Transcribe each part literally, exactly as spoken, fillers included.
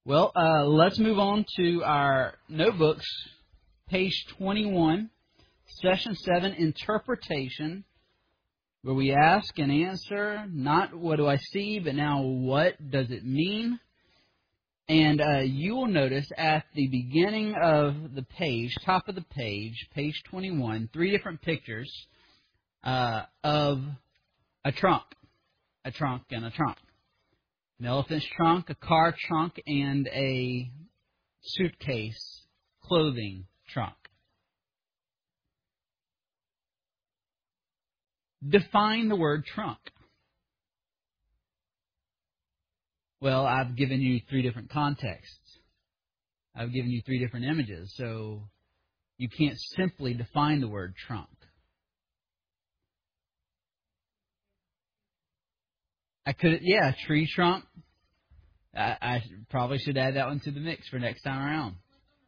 Well, uh, let's move on to our notebooks, page twenty-one, session seven, interpretation, where we ask and answer, not what do I see, but now what does it mean? And uh, you will notice at the beginning of the page, top of the page, page twenty-one, three different pictures uh, of a trunk, a trunk and a trunk. An elephant's trunk, a car trunk, and a suitcase, clothing trunk. Define the word trunk. Well, I've given you three different contexts. I've given you three different images, so you can't simply define the word trunk. I could, yeah, tree trunk. I, I probably should add that one to the mix for next time around.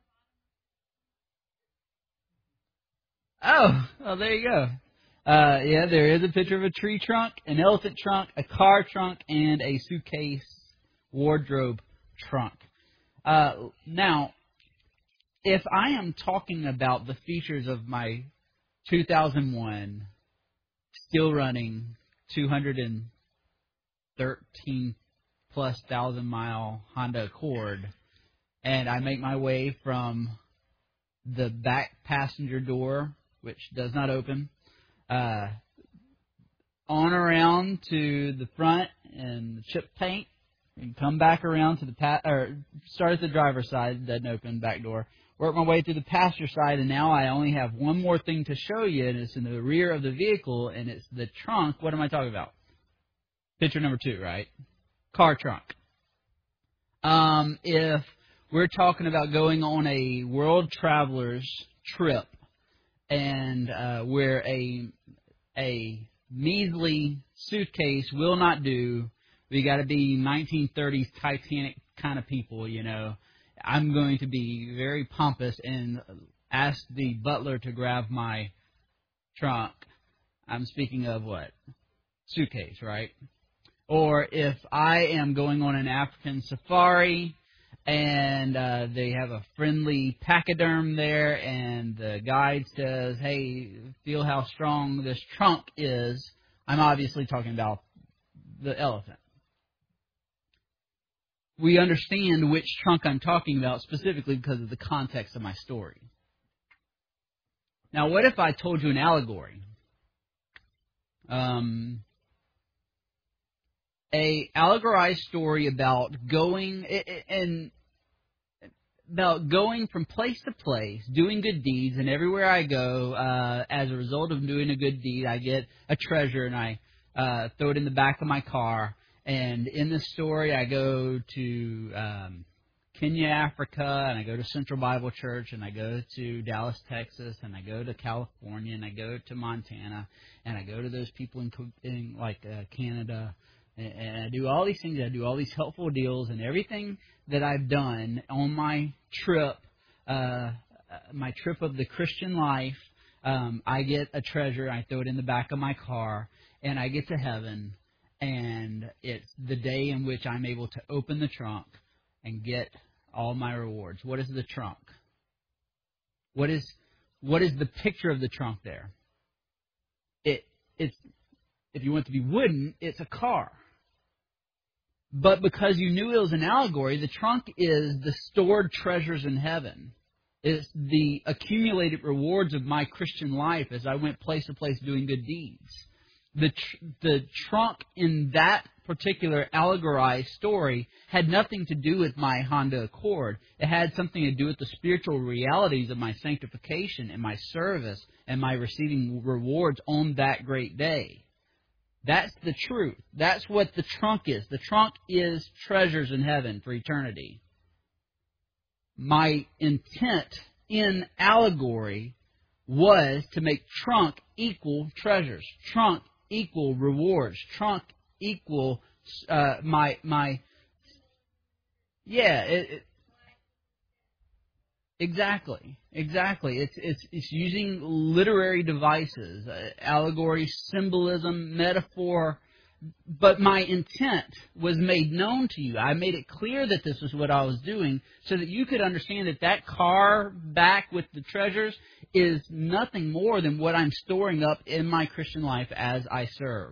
Oh, well, there you go. Uh, yeah, there is a picture of a tree trunk, an elephant trunk, a car trunk, and a suitcase wardrobe trunk. Uh, now, if I am talking about the features of my two thousand one still running two hundred thirteen plus thousand mile Honda Accord, and I make my way from the back passenger door, which does not open, uh, on around to the front and the chip paint, and come back around to the pa- or start at the driver's side, doesn't open, back door, work my way through the passenger side, and now I only have one more thing to show you, and it's in the rear of the vehicle, and it's the trunk. What am I talking about? Picture number two, right? Car trunk. Um, if we're talking about going on a world traveler's trip, and uh, where a a measly suitcase will not do, we got to be nineteen thirties Titanic kind of people, you know. I'm going to be very pompous and ask the butler to grab my trunk. I'm speaking of what? Suitcase, right? Or if I am going on an African safari and uh, they have a friendly pachyderm there and the guide says, hey, feel how strong this trunk is, I'm obviously talking about the elephant. We understand which trunk I'm talking about specifically because of the context of my story. Now, what if I told you an allegory? Um... A allegorized story about going and about going from place to place, doing good deeds, and everywhere I go, uh, as a result of doing a good deed, I get a treasure and I uh, throw it in the back of my car. And in the story, I go to um, Kenya, Africa, and I go to Central Bible Church, and I go to Dallas, Texas, and I go to California, and I go to Montana, and I go to those people in, in like uh, Canada. And I do all these things. I do all these helpful deals, and everything that I've done on my trip, uh, my trip of the Christian life, um, I get a treasure. I throw it in the back of my car, and I get to heaven, and it's the day in which I'm able to open the trunk and get all my rewards. What is the trunk? What is what is the picture of the trunk there? It it's if you want to be wooden, it's a car. But because you knew it was an allegory, the trunk is the stored treasures in heaven. It's the accumulated rewards of my Christian life as I went place to place doing good deeds. The tr- the trunk in that particular allegorized story had nothing to do with my Honda Accord. It had something to do with the spiritual realities of my sanctification and my service and my receiving rewards on that great day. That's the truth. That's what the trunk is. The trunk is treasures in heaven for eternity. My intent in allegory was to make trunk equal treasures, trunk equal rewards, trunk equal uh, my my. Yeah, it, it, exactly, exactly. It's it's it's using literary devices, uh, allegory, symbolism, metaphor, but my intent was made known to you. I made it clear that this was what I was doing so that you could understand that that car back with the treasures is nothing more than what I'm storing up in my Christian life as I serve.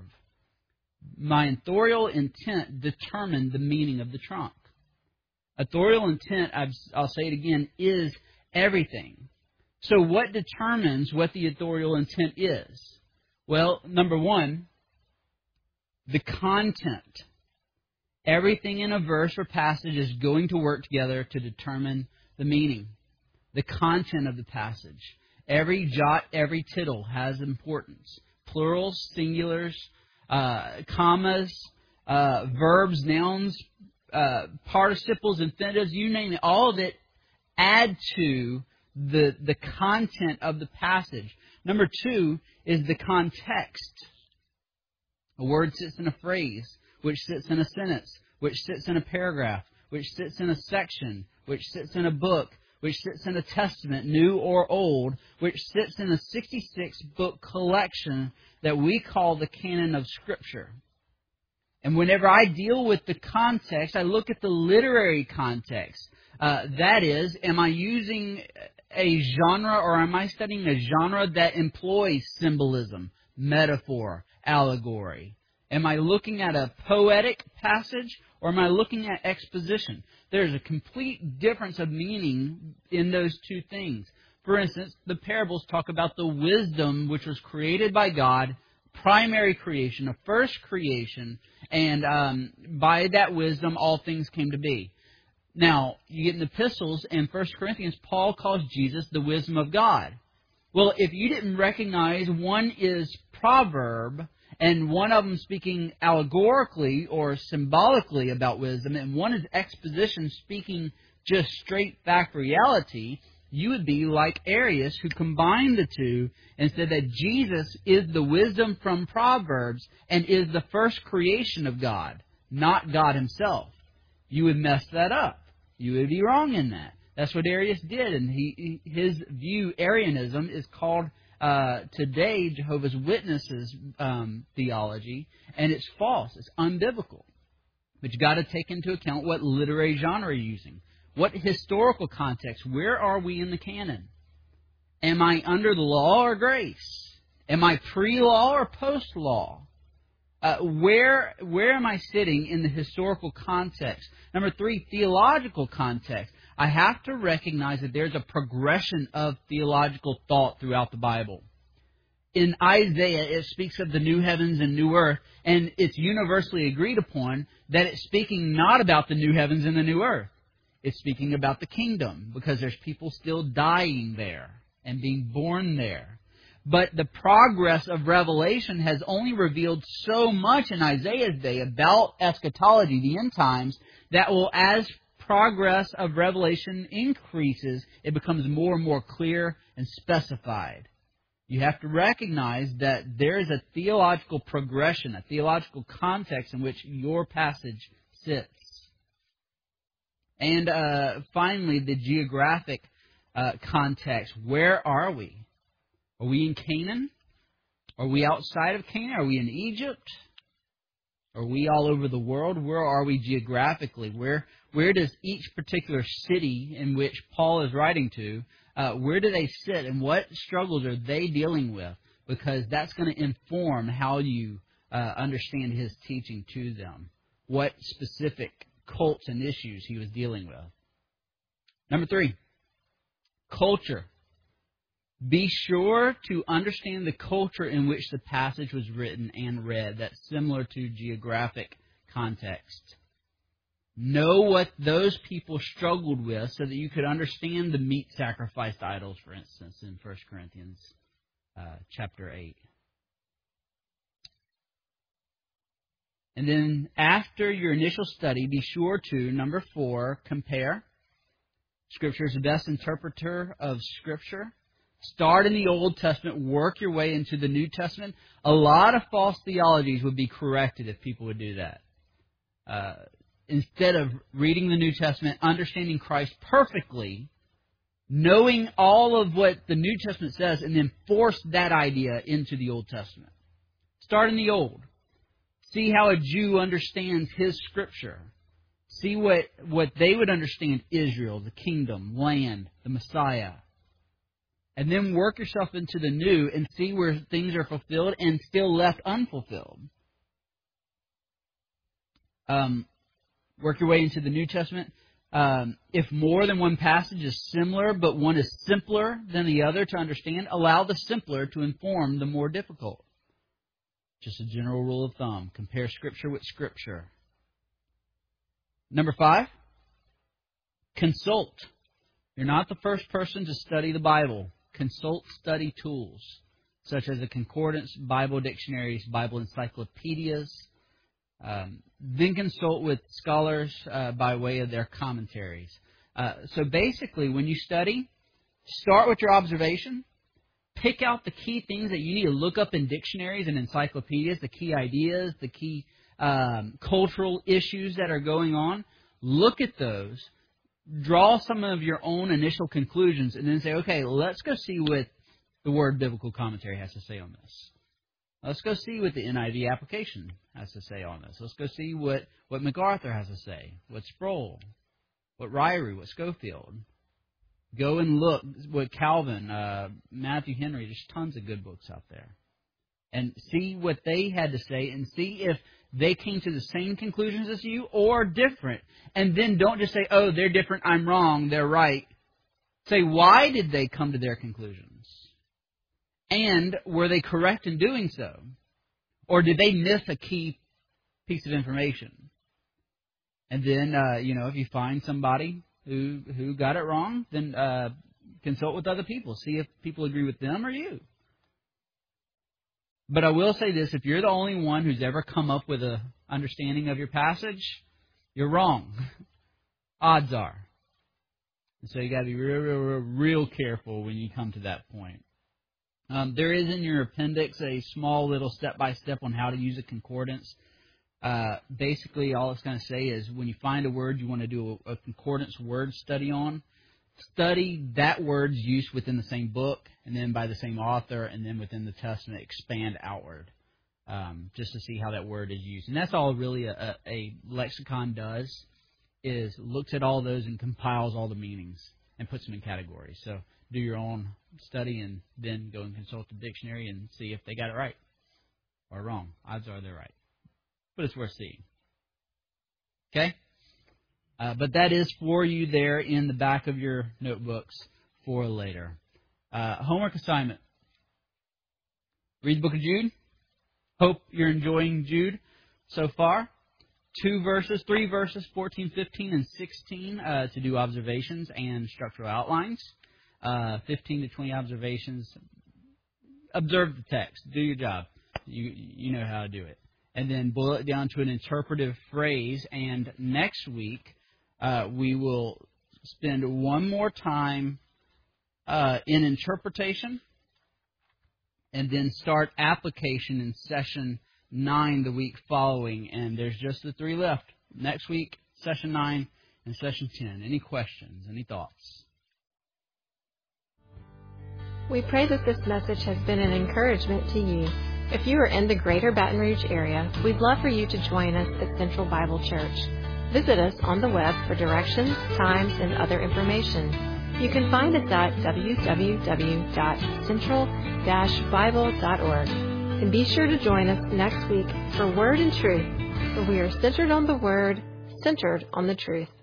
My authorial intent determined the meaning of the trunk. Authorial intent, I'll say it again, is everything. So what determines what the authorial intent is? Well, number one, the content. Everything in a verse or passage is going to work together to determine the meaning, the content of the passage. Every jot, every tittle has importance. Plurals, singulars, uh, commas, uh, verbs, nouns, uh, participles, infinitives, you name it, all of it add to the, the content of the passage. Number two is the context. A word sits in a phrase, which sits in a sentence, which sits in a paragraph, which sits in a section, which sits in a book, which sits in a testament, new or old, which sits in a sixty-six book collection that we call the canon of Scripture. And whenever I deal with the context, I look at the literary context. Uh, that is, am I using a genre or am I studying a genre that employs symbolism, metaphor, allegory? Am I looking at a poetic passage or am I looking at exposition? There's a complete difference of meaning in those two things. For instance, the parables talk about the wisdom which was created by God, primary creation, a first creation, and um, by that wisdom all things came to be. Now, you get in the epistles, in First Corinthians, Paul calls Jesus the wisdom of God. Well, if you didn't recognize one is proverb, and one of them speaking allegorically or symbolically about wisdom, and one is exposition speaking just straight fact reality, you would be like Arius, who combined the two and said that Jesus is the wisdom from Proverbs and is the first creation of God, not God Himself. You would mess that up. You would be wrong in that. That's what Arius did, and he his view, Arianism, is called uh, today Jehovah's Witnesses um, theology, and it's false. It's unbiblical. But you've got to take into account what literary genre you're using. What historical context? Where are we in the canon? Am I under the law or grace? Am I pre-law or post-law? Uh, where where am I sitting in the historical context? Number three, theological context. I have to recognize that there's a progression of theological thought throughout the Bible. In Isaiah, it speaks of the new heavens and new earth, and it's universally agreed upon that it's speaking not about the new heavens and the new earth. It's speaking about the kingdom, because there's people still dying there and being born there. But the progress of Revelation has only revealed so much in Isaiah's day about eschatology, the end times, that will, as progress of Revelation increases, it becomes more and more clear and specified. You have to recognize that there is a theological progression, a theological context in which your passage sits. And uh, finally, the geographic uh, context. Where are we? Are we in Canaan? Are we outside of Canaan? Are we in Egypt? Are we all over the world? Where are we geographically? Where where does each particular city in which Paul is writing to, uh, where do they sit and what struggles are they dealing with? Because that's going to inform how you uh, understand his teaching to them. What specific cults and issues he was dealing with. Number three, culture. Be sure to understand the culture in which the passage was written and read. That's similar to geographic context. Know what those people struggled with so that you could understand the meat sacrificed idols, for instance, in First Corinthians uh, chapter eight. And then after your initial study, be sure to, number four, compare. Scripture is the best interpreter of Scripture. Start in the Old Testament, work your way into the New Testament. A lot of false theologies would be corrected if people would do that. Uh, instead of reading the New Testament, understanding Christ perfectly, knowing all of what the New Testament says, and then force that idea into the Old Testament. Start in the Old. See how a Jew understands his Scripture. See what, what they would understand Israel, the kingdom, land, the Messiah. And then work yourself into the new and see where things are fulfilled and still left unfulfilled. Um, work your way into the New Testament. Um, if more than one passage is similar, but one is simpler than the other to understand, allow the simpler to inform the more difficult. Just a general rule of thumb. Compare Scripture with Scripture. Number five, consult. You're not the first person to study the Bible. Consult study tools, such as the concordance, Bible dictionaries, Bible encyclopedias. Um, then consult with scholars uh, by way of their commentaries. Uh, so basically, when you study, start with your observation. Pick out the key things that you need to look up in dictionaries and encyclopedias, the key ideas, the key um, cultural issues that are going on. Look at those. Draw some of your own initial conclusions and then say, okay, let's go see what the Word Biblical Commentary has to say on this. Let's go see what the N I V application has to say on this. Let's go see what, what MacArthur has to say, what Sproul, what Ryrie, what Schofield. Go and look what Calvin, uh, Matthew Henry, there's tons of good books out there. And see what they had to say and see if they came to the same conclusions as you or different. And then don't just say, oh, they're different, I'm wrong, they're right. Say, why did they come to their conclusions? And were they correct in doing so? Or did they miss a key piece of information? And then, uh, you know, if you find somebody who who got it wrong, then uh, consult with other people. See if people agree with them or you. But I will say this, if you're the only one who's ever come up with an understanding of your passage, you're wrong. Odds are. And so you got to be real, real, real, real careful when you come to that point. Um, there is in your appendix a small little step-by-step on how to use a concordance. Uh, basically, all it's going to say is when you find a word you want to do a, a concordance word study on, study that word's use within the same book, and then by the same author, and then within the Testament, expand outward, um, just to see how that word is used. And that's all really a, a, a lexicon does, is looks at all those and compiles all the meanings and puts them in categories. So do your own study and then go and consult the dictionary and see if they got it right or wrong. Odds are they're right. But it's worth seeing. Okay? Uh, but that is for you there in the back of your notebooks for later. Uh, homework assignment. Read the book of Jude. Hope you're enjoying Jude so far. Two verses, three verses, fourteen, fifteen, and sixteen uh, to do observations and structural outlines. Uh, fifteen to twenty observations. Observe the text. Do your job. You you know how to do it. And then boil it down to an interpretive phrase. And next week, uh, we will spend one more time uh, in interpretation and then start application in session nine the week following. And there's just the three left. Next week, session nine and session ten. Any questions? Any thoughts? We pray that this message has been an encouragement to you. If you are in the greater Baton Rouge area, we'd love for you to join us at Central Bible Church. Visit us on the web for directions, times, and other information. You can find us at w w w dot central dash bible dot org. And be sure to join us next week for Word and Truth, where we are centered on the Word, centered on the truth.